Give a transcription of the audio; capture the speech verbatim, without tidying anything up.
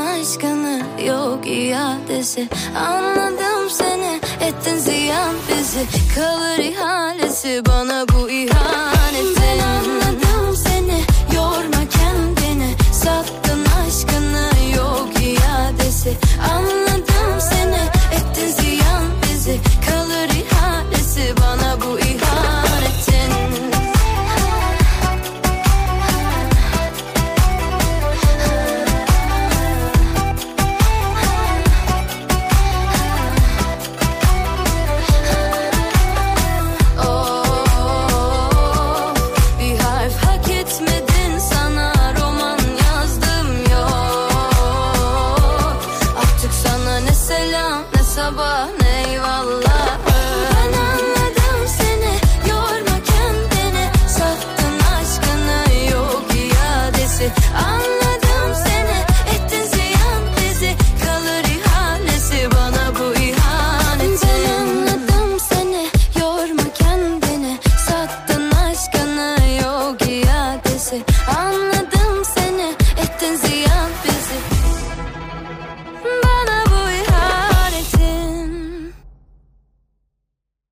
aşkını, yok iadesi. Anladım seni, ettin ziyan bizi. Kalır ihalesi bana bu ihanetin. Ben anladım seni, yorma kendini. Sattın aşkını, yok iadesi. Anladım seni, ettin ziyan bizi. Kalır ihalesi bana bu ihanetin. Sabah ne